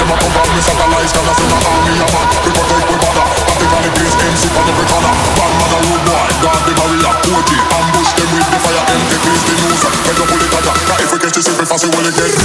them a come from me satellites, can I send a army a man. We protect we border, practically place MC on every corner. Bad man a rude boy, guard the barrier, OG. Ambush them with the fire, empty place the news. Make a bullet attack, cause if we catch this every fast we will get.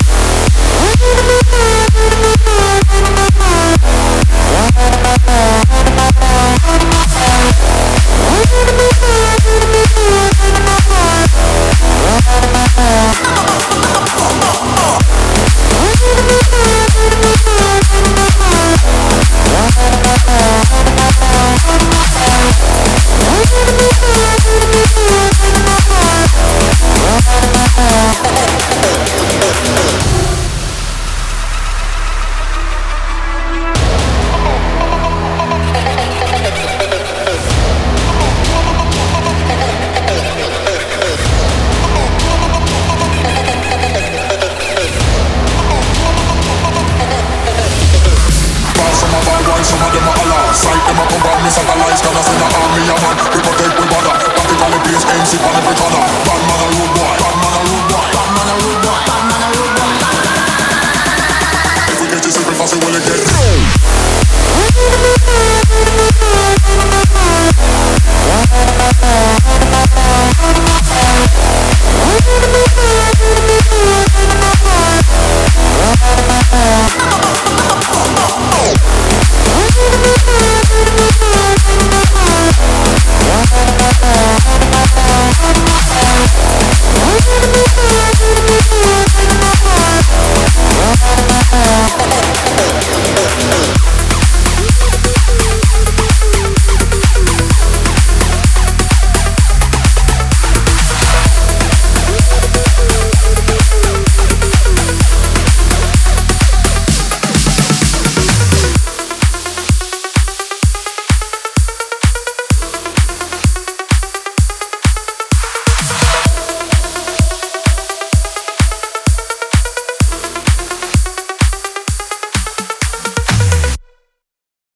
Some of them are Allah, sight them up above me satellites, can I send a army a man. We protect we border, practically place MC on every corner. Bad man a